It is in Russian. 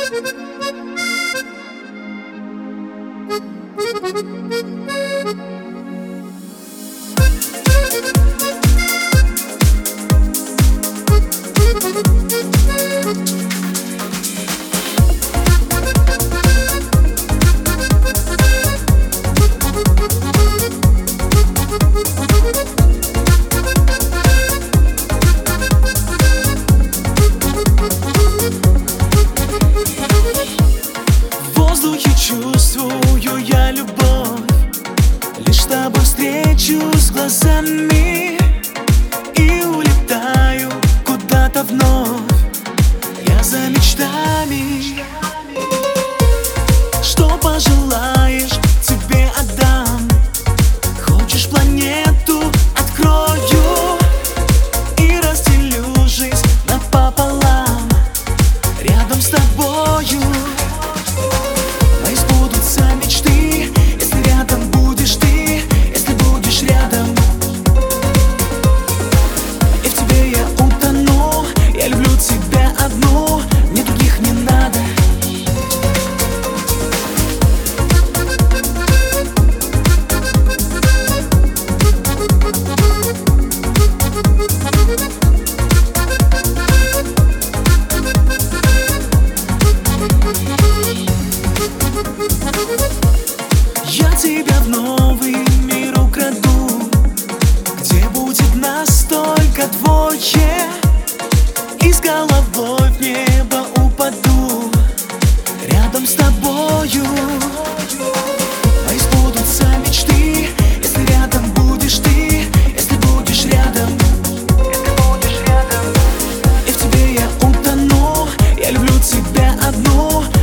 Чувствую я любовь, лишь с тобой встречусь глазами и улетаю куда-то вновь. Я за мечтами. Что пожелаешь, тебе отдам. Хочешь планету, открою и разделю жизнь напополам рядом с тобою. Мечты, если рядом будешь ты, если будешь рядом. И в тебе я утону, я люблю тебя одну, мне других не надо. Я тебя в новый мир украду, где будет нас только двое, и с головой в небо упаду рядом с тобою. Мои сбудутся мечты, если рядом будешь ты, если будешь рядом. И в тебе я утону, я люблю тебя одну.